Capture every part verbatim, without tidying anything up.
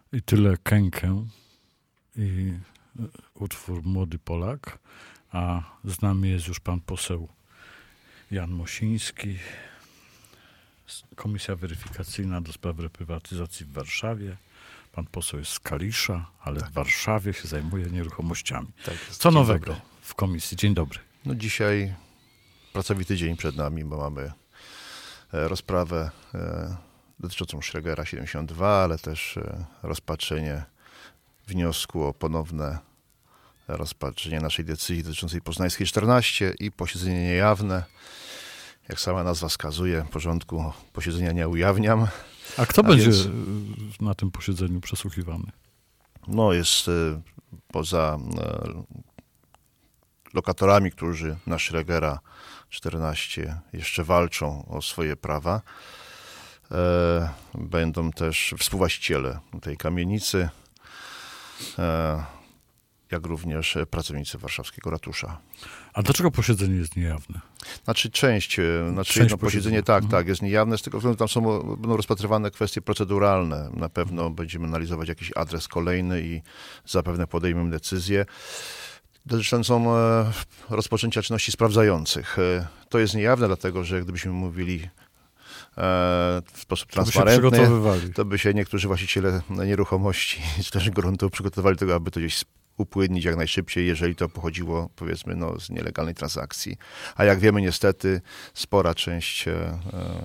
I tyle Kękę i utwór Młody Polak, a z nami jest już pan poseł Jan Mosiński, Komisja Weryfikacyjna do spraw reprywatyzacji w Warszawie. Pan poseł jest z Kalisza, ale tak. w Warszawie się zajmuje nieruchomościami. Tak, Co nowego dobry. w komisji? Dzień dobry. No dzisiaj pracowity dzień przed nami, bo mamy rozprawę dotyczącą Schregera siedemdziesiąt dwa, ale też rozpatrzenie wniosku o ponowne rozpatrzenie naszej decyzji dotyczącej Poznańskiej czternaście i posiedzenie niejawne. Jak sama nazwa wskazuje, porządku posiedzenia nie ujawniam. A kto A będzie więc, na tym posiedzeniu przesłuchiwany? No jest y, poza y, lokatorami, którzy na Schregera czternaście jeszcze walczą o swoje prawa. Y, będą też współwłaściciele tej kamienicy, y, jak również pracownicy warszawskiego ratusza. A dlaczego posiedzenie jest niejawne? Znaczy część, znaczy część jedno posiedzenie tak, mhm. tak, jest niejawne, z tego względu, tam są, będą rozpatrywane kwestie proceduralne. Na pewno mhm. będziemy analizować jakiś adres kolejny i zapewne podejmiemy decyzję dotyczącą e, rozpoczęcia czynności sprawdzających. E, to jest niejawne, dlatego że gdybyśmy mówili w sposób transparentny, to by, to by się niektórzy właściciele nieruchomości czy też gruntów przygotowali do tego, aby to gdzieś upłynnić jak najszybciej, jeżeli to pochodziło, powiedzmy, no, z nielegalnej transakcji. A jak wiemy, niestety, spora część e, e,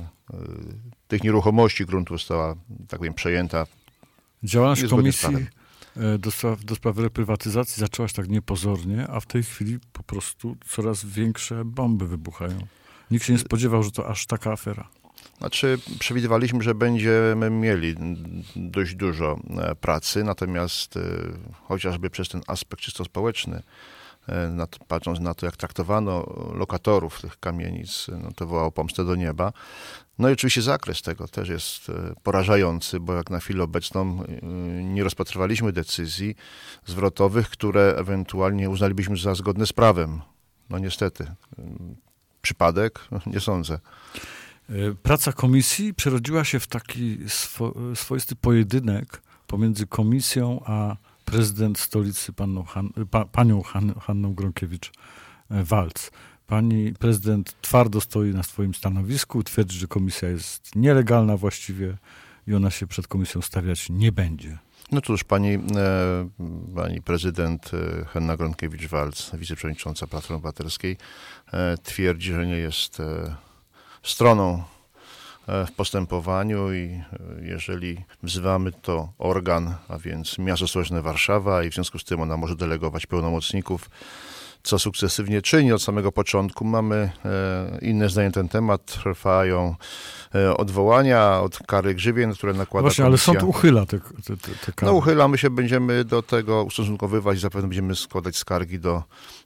tych nieruchomości gruntu została, tak powiem, przejęta. Działalność komisji do spraw, do spraw reprywatyzacji zaczęła się tak niepozornie, a w tej chwili po prostu coraz większe bomby wybuchają. Nikt się nie spodziewał, że to aż taka afera. Znaczy, przewidywaliśmy, że będziemy mieli dość dużo pracy, natomiast chociażby przez ten aspekt czysto społeczny, patrząc na to, jak traktowano lokatorów tych kamienic, no to wołało pomstę do nieba. No i oczywiście zakres tego też jest porażający, bo jak na chwilę obecną nie rozpatrywaliśmy decyzji zwrotowych, które ewentualnie uznalibyśmy za zgodne z prawem. No niestety. Przypadek? Nie sądzę. Praca komisji przerodziła się w taki swo, swoisty pojedynek pomiędzy komisją a prezydent stolicy panią, Han, pa, panią Han, Hanną Gronkiewicz-Waltz. Pani prezydent twardo stoi na swoim stanowisku, twierdzi, że komisja jest nielegalna właściwie i ona się przed komisją stawiać nie będzie. No cóż, pani, e, pani prezydent Hanna Gronkiewicz-Waltz, wiceprzewodnicząca Platformy Obywatelskiej, e, twierdzi, że nie jest e, stroną w postępowaniu i jeżeli wzywamy to organ, a więc Miasto Stołeczne Warszawa i w związku z tym ona może delegować pełnomocników, co sukcesywnie czyni od samego początku. Mamy inne zdanie na ten temat, trwają odwołania od kary grzywien, które nakłada Właśnie, komisja. Ale sąd uchyla te, te, te kary. No uchylamy się, będziemy do tego ustosunkowywać, zapewne będziemy składać skargi do,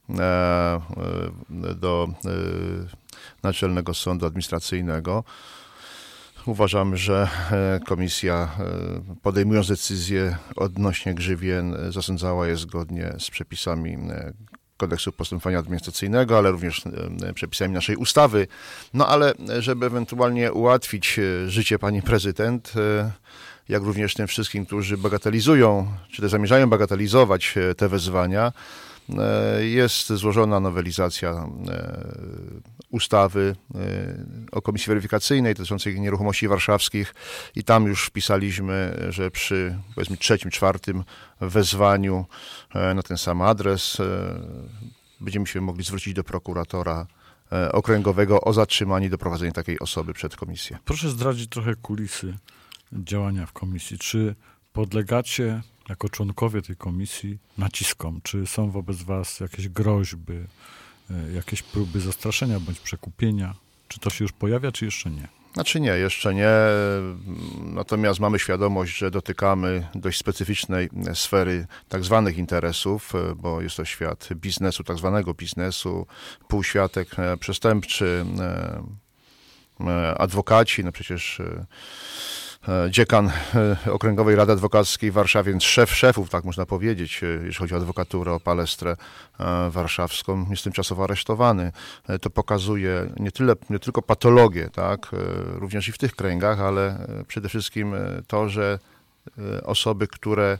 do Naczelnego Sądu Administracyjnego. Uważamy, że komisja, podejmując decyzję odnośnie grzywien, zasądzała je zgodnie z przepisami Kodeksu Postępowania Administracyjnego, ale również przepisami naszej ustawy. No ale żeby ewentualnie ułatwić życie pani prezydent, jak również tym wszystkim, którzy bagatelizują, czy też zamierzają bagatelizować te wezwania, jest złożona nowelizacja ustawy o Komisji Weryfikacyjnej dotyczącej nieruchomości warszawskich i tam już wpisaliśmy, że przy powiedzmy trzecim, czwartym wezwaniu na ten sam adres będziemy się mogli zwrócić do prokuratora okręgowego o zatrzymanie i doprowadzenie takiej osoby przed komisję. Proszę zdradzić trochę kulisy działania w komisji. Czy podlegacie jako członkowie tej komisji naciskom? Czy są wobec was jakieś groźby, jakieś próby zastraszenia bądź przekupienia? Czy to się już pojawia, czy jeszcze nie? Znaczy nie, jeszcze nie. Natomiast mamy świadomość, że dotykamy dość specyficznej sfery tak zwanych interesów, bo jest to świat biznesu, tak zwanego biznesu, półświatek przestępczy, adwokaci, no przecież dziekan Okręgowej Rady Adwokackiej w Warszawie, więc szef szefów, tak można powiedzieć, jeśli chodzi o adwokaturę, o palestrę warszawską, jest tymczasowo aresztowany. To pokazuje nie, tyle, nie tylko patologię, tak, również i w tych kręgach, ale przede wszystkim to, że osoby, które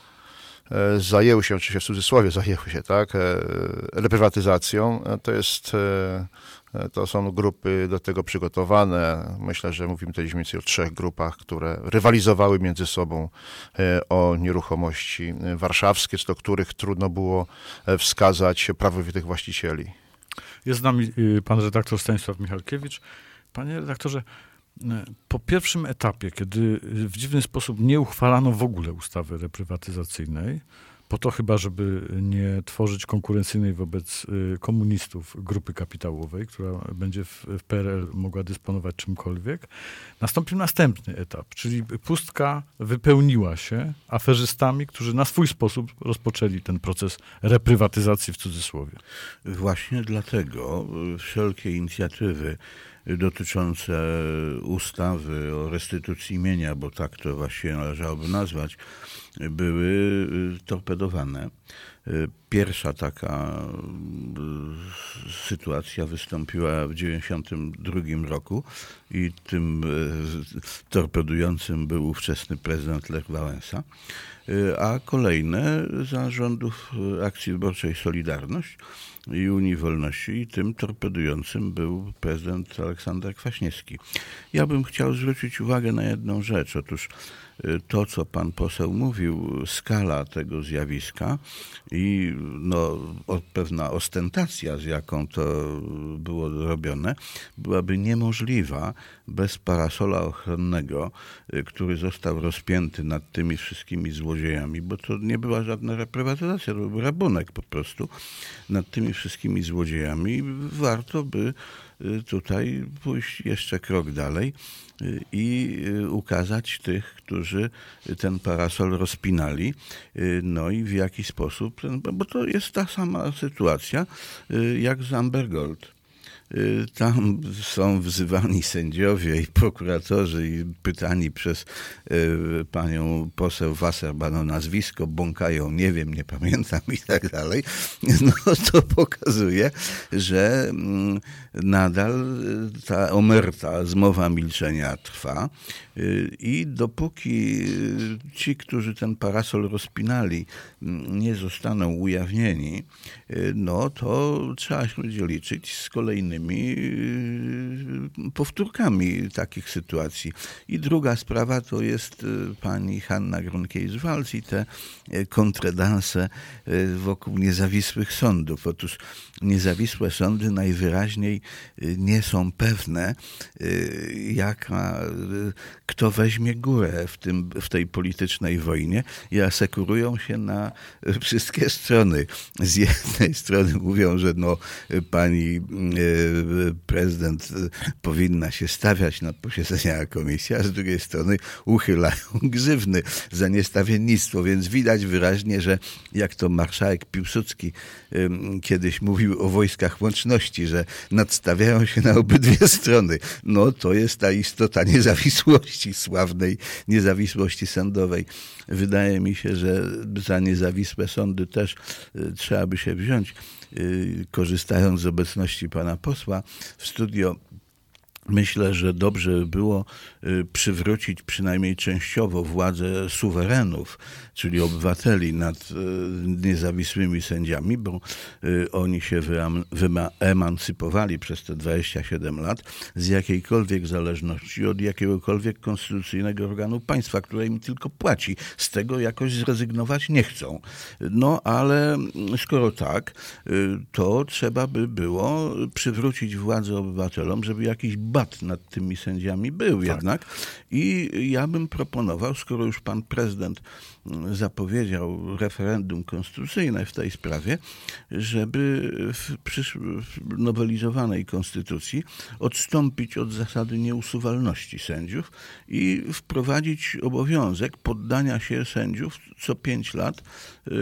zajęły się, oczywiście w cudzysłowie zajęły się, tak, reprywatyzacją, to jest, to są grupy do tego przygotowane. Myślę, że mówimy tutaj mniej więcej o trzech grupach, które rywalizowały między sobą o nieruchomości warszawskie, co do których trudno było wskazać prawowitych właścicieli. Jest z nami pan redaktor Stanisław Michalkiewicz. Panie redaktorze, po pierwszym etapie, kiedy w dziwny sposób nie uchwalano w ogóle ustawy reprywatyzacyjnej, po to chyba, żeby nie tworzyć konkurencyjnej wobec komunistów grupy kapitałowej, która będzie w P R L mogła dysponować czymkolwiek, nastąpił następny etap, czyli pustka wypełniła się aferzystami, którzy na swój sposób rozpoczęli ten proces reprywatyzacji w cudzysłowie. Właśnie dlatego wszelkie inicjatywy dotyczące ustawy o restytucji mienia, bo tak to właściwie należałoby nazwać, były torpedowane. Pierwsza taka sytuacja wystąpiła w dziewięćdziesiątym drugim roku i tym torpedującym był ówczesny prezydent Lech Wałęsa, a kolejne za rządów Akcji Wyborczej Solidarność i Unii Wolności i tym torpedującym był prezydent Aleksander Kwaśniewski. Ja bym chciał zwrócić uwagę na jedną rzecz. Otóż to, co pan poseł mówił, skala tego zjawiska i no, pewna ostentacja, z jaką to było robione, byłaby niemożliwa bez parasola ochronnego, który został rozpięty nad tymi wszystkimi złodziejami, bo to nie była żadna reprywatyzacja, to był rabunek po prostu nad tymi wszystkimi złodziejami. Warto by tutaj pójść jeszcze krok dalej i ukazać tych, którzy ten parasol rozpinali, no i w jaki sposób, bo to jest ta sama sytuacja jak z Amber Gold. Tam są wzywani sędziowie i prokuratorzy i pytani przez y, panią poseł Wasserman o nazwisko, bąkają, nie wiem, nie pamiętam i tak dalej. No to pokazuje, że mm, nadal ta omerta zmowa milczenia trwa y, i dopóki ci, którzy ten parasol rozpinali, nie zostaną ujawnieni, y, no to trzeba się będzie liczyć z kolejnymi powtórkami takich sytuacji. I druga sprawa to jest pani Hanna Gronkiewicz-Waltz i te kontredanse wokół niezawisłych sądów. Otóż niezawisłe sądy najwyraźniej nie są pewne, jaka, kto weźmie górę w, tym, w tej politycznej wojnie i asekurują się na wszystkie strony. Z jednej strony mówią, że no pani prezydent powinna się stawiać na posiedzenia komisji, a z drugiej strony uchylają grzywny za niestawiennictwo, więc widać wyraźnie, że jak to marszałek Piłsudski kiedyś mówił o wojskach łączności, że nadstawiają się na obydwie strony. No to jest ta istota niezawisłości, sławnej niezawisłości sądowej. Wydaje mi się, że za niezawisłe sądy też trzeba by się wziąć. Korzystając z obecności pana posła w studio, myślę, że dobrze by było przywrócić przynajmniej częściowo władzę suwerenów, czyli obywateli nad niezawisłymi sędziami, bo oni się wyemancypowali przez te dwadzieścia siedem lat z jakiejkolwiek zależności od jakiegokolwiek konstytucyjnego organu państwa, które im tylko płaci. Z tego jakoś zrezygnować nie chcą. No ale skoro tak, to trzeba by było przywrócić władzę obywatelom, żeby jakiś bat nad tymi sędziami był tak. Jednak. I ja bym proponował, skoro już pan prezydent zapowiedział referendum konstytucyjne w tej sprawie, żeby w, przysz- w nowelizowanej konstytucji odstąpić od zasady nieusuwalności sędziów i wprowadzić obowiązek poddania się sędziów co pięć lat yy,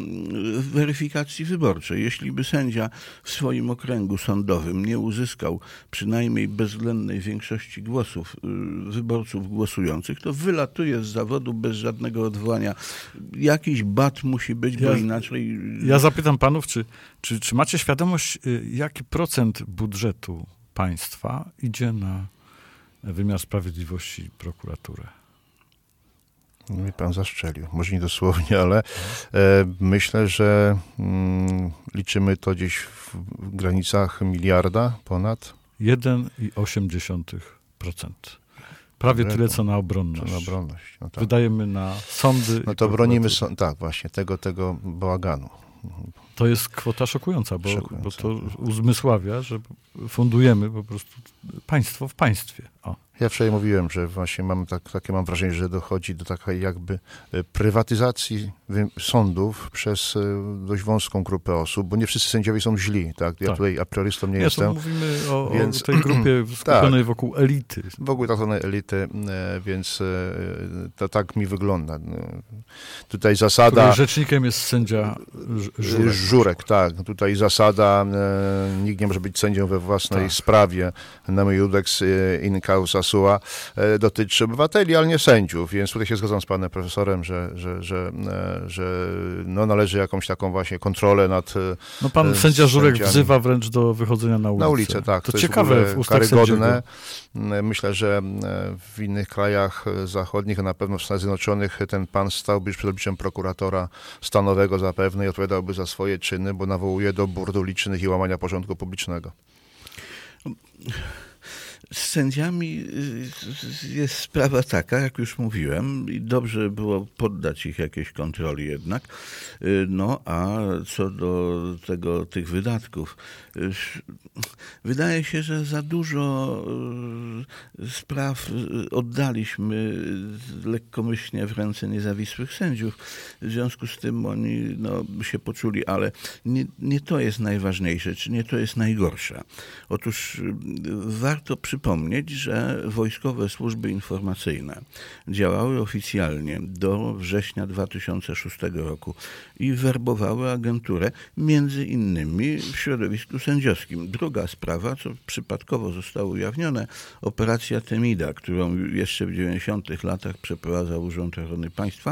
weryfikacji wyborczej. Jeśli by sędzia w swoim okręgu sądowym nie uzyskał przynajmniej bezwzględnej większości głosów yy, wyborców głosujących, to wylatuje z zawodu bez żadnego odwołania. Jakiś bat musi być, bo ja, inaczej... Ja zapytam panów, czy, czy, czy macie świadomość, jaki procent budżetu państwa idzie na wymiar sprawiedliwości i prokuraturę? Mnie pan zastrzelił. Może nie dosłownie, ale e, myślę, że mm, liczymy to gdzieś w, w granicach miliarda ponad. jeden i osiem procent. Prawie Reku. tyle, co na obronność. Na obronność. No tak. Wydajemy na sądy. No to bronimy, so, tak właśnie, tego, tego bałaganu. To jest kwota szokująca, bo, Szokująca. bo to uzmysławia, że fundujemy po prostu państwo w państwie. O. Ja wczoraj mówiłem, że właśnie mam tak, takie mam wrażenie, że dochodzi do takiej jakby prywatyzacji sądów przez dość wąską grupę osób, bo nie wszyscy sędziowie są źli, tak? Ja tak. tutaj a priorystą nie, nie jestem. To mówimy o, więc... o tej grupie skupionej tak. wokół elity. W ogóle tak zwanej elity, więc to tak mi wygląda. Tutaj zasada... Której rzecznikiem jest sędzia Żurek. Żurek, tak. Tutaj zasada, nikt nie może być sędzią we własnej tak. sprawie, nemo iudex in causa sua, dotyczy obywateli, ale nie sędziów, więc tutaj się zgadzam z panem profesorem, że, że, że, że no należy jakąś taką właśnie kontrolę nad No pan z, sędzia Żurek sędziami. wzywa wręcz do wychodzenia na ulicę. Na ulicę, tak. To, to ciekawe w ustach karygodne. Myślę, że w innych krajach zachodnich, a na pewno w Stanach Zjednoczonych ten pan stałby już przed obliczem prokuratora stanowego zapewne i odpowiadałby za swoje czyny, bo nawołuje do burdów licznych i łamania porządku publicznego. Z sędziami jest sprawa taka, jak już mówiłem, i dobrze było poddać ich jakiejś kontroli jednak. No a co do tego, tych wydatków, wydaje się, że za dużo spraw oddaliśmy lekkomyślnie w ręce niezawisłych sędziów. W związku z tym oni no, się poczuli, ale nie, nie to jest najważniejsze, czy nie to jest najgorsze. Otóż warto przypomnieć, że wojskowe służby informacyjne działały oficjalnie do września dwa tysiące szóstego roku i werbowały agenturę między innymi w środowisku sędziowskim. Druga sprawa, co przypadkowo zostało ujawnione, operacja Temida, którą jeszcze w dziewięćdziesiątych latach przeprowadzał Urząd Ochrony Państwa,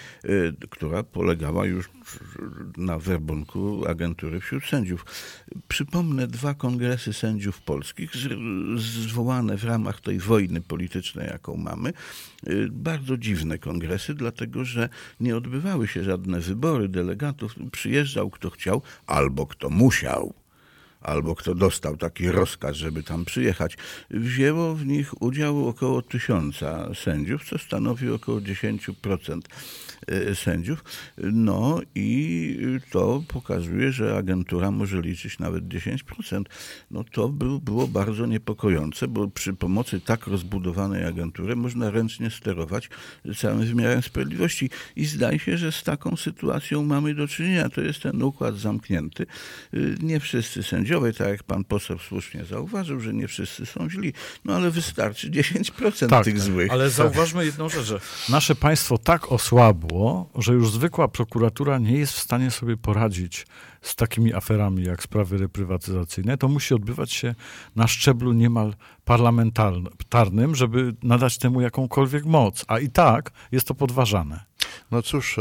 która polegała już na werbunku agentury wśród sędziów. Przypomnę dwa kongresy sędziów polskich zwołane w ramach tej wojny politycznej, jaką mamy. Bardzo dziwne kongresy, dlatego że nie odbywały się żadne wybory delegatów. Przyjeżdżał kto chciał albo kto musiał. Albo kto dostał taki rozkaz, żeby tam przyjechać. Wzięło w nich udział około tysiąca sędziów, co stanowi około dziesięć procent sędziów. No i to pokazuje, że agentura może liczyć nawet dziesięć procent. No to był, było bardzo niepokojące, bo przy pomocy tak rozbudowanej agentury można ręcznie sterować całym wymiarem sprawiedliwości. I zdaje się, że z taką sytuacją mamy do czynienia. To jest ten układ zamknięty. Nie wszyscy sędziowie, tak jak pan poseł słusznie zauważył, że nie wszyscy są źli, no ale wystarczy dziesięć procent tak, tych złych. Ale zauważmy jedną rzecz, że nasze państwo tak osłabło, że już zwykła prokuratura nie jest w stanie sobie poradzić z takimi aferami jak sprawy reprywatyzacyjne. To musi odbywać się na szczeblu niemal parlamentarnym, żeby nadać temu jakąkolwiek moc. A i tak jest to podważane. No cóż,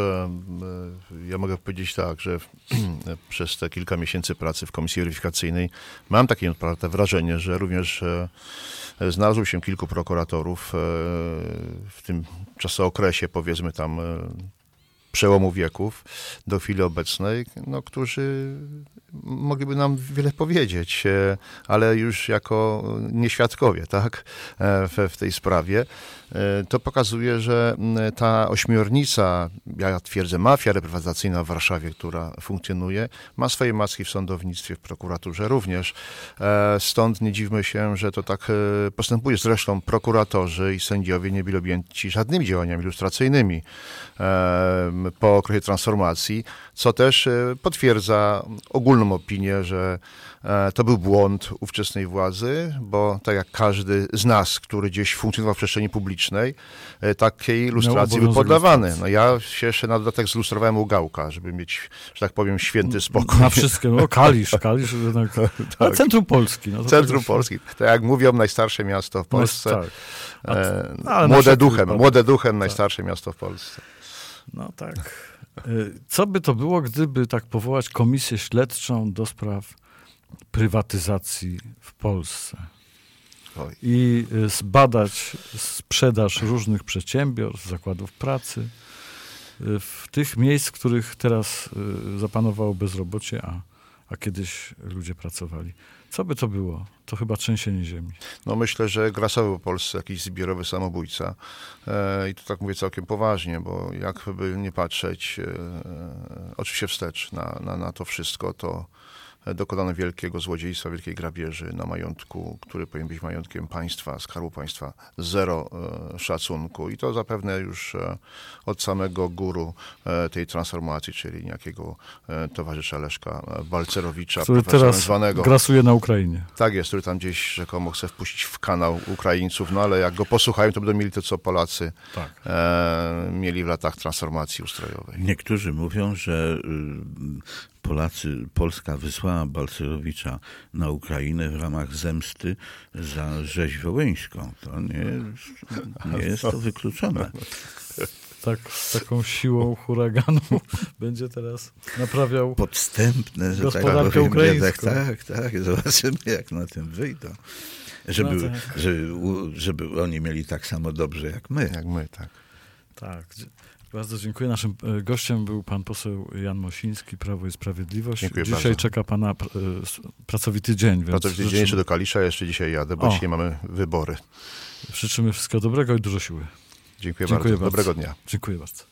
ja mogę powiedzieć tak, że przez te kilka miesięcy pracy w Komisji Weryfikacyjnej mam takie odparte wrażenie, że również znalazło się kilku prokuratorów w tym czasookresie, powiedzmy tam przełomu wieków do chwili obecnej, no, którzy mogliby nam wiele powiedzieć, ale już jako nieświadkowie, tak, w, w tej sprawie. To pokazuje, że ta ośmiornica, ja twierdzę, mafia reprywatyzacyjna w Warszawie, która funkcjonuje, ma swoje macki w sądownictwie, w prokuraturze również. Stąd nie dziwmy się, że to tak postępuje. Zresztą prokuratorzy i sędziowie nie byli objęci żadnymi działaniami lustracyjnymi po okresie transformacji, co też potwierdza ogólną opinię, że to był błąd ówczesnej władzy, bo tak jak każdy z nas, który gdzieś funkcjonował w przestrzeni publicznej, takiej lustracji był poddawany. No ja się jeszcze na dodatek zlustrowałem u Gałka, żeby mieć, że tak powiem, święty spokój. Na wszystkie, no Kalisz, Kalisz, jednak, tak. Centrum Polski. No Centrum tak Polski. Tak jak mówią, najstarsze miasto w Polsce. No, tak. A, młode duchem, młode duchem, najstarsze tak. miasto w Polsce. No tak. Co by to było, gdyby tak powołać komisję śledczą do spraw prywatyzacji w Polsce? Oj. i zbadać sprzedaż różnych przedsiębiorstw, zakładów pracy w tych miejsc, w których teraz zapanowało bezrobocie, a, a kiedyś ludzie pracowali. Co by to było? To chyba trzęsienie ziemi. No myślę, że grasował w Polsce jakiś zbiorowy samobójca. E, I to tak mówię całkiem poważnie, bo jakby nie patrzeć e, oczywiście wstecz na, na, na to wszystko, to dokonano wielkiego złodziejstwa, wielkiej grabieży na majątku, który powinien być majątkiem państwa, Skarbu Państwa. Zero e, szacunku. I to zapewne już e, od samego guru e, tej transformacji, czyli niejakiego e, towarzysza Leszka Balcerowicza, który teraz zwanego. grasuje na Ukrainie. Tak jest, który tam gdzieś rzekomo chce wpuścić w kanał Ukraińców, no ale jak go posłuchają, to będą mieli to, co Polacy tak. e, mieli w latach transformacji ustrojowej. Niektórzy mówią, że Polacy, Polska wysłała Balcerowicza na Ukrainę w ramach zemsty za rzeź wołyńską. To nie, nie jest to wykluczone. Tak, z taką siłą huraganu będzie teraz naprawiał podstępne, że tak gospodarkę powiem, ukraińską. Tak, tak. Zobaczymy, jak na tym wyjdą. Żeby, No tak. żeby, żeby oni mieli tak samo dobrze jak my. Jak my, tak. Tak. Bardzo dziękuję. Naszym gościem był pan poseł Jan Mosiński, Prawo i Sprawiedliwość. Dziękuję Dzisiaj bardzo. czeka pana pracowity dzień. Więc Pracowity dzień jeszcze do Kalisza, jeszcze dzisiaj jadę, bo O. dzisiaj mamy wybory. Życzymy wszystkiego dobrego i dużo siły. Dziękuję, Dziękuję bardzo. bardzo. Dobrego dnia. Dziękuję bardzo.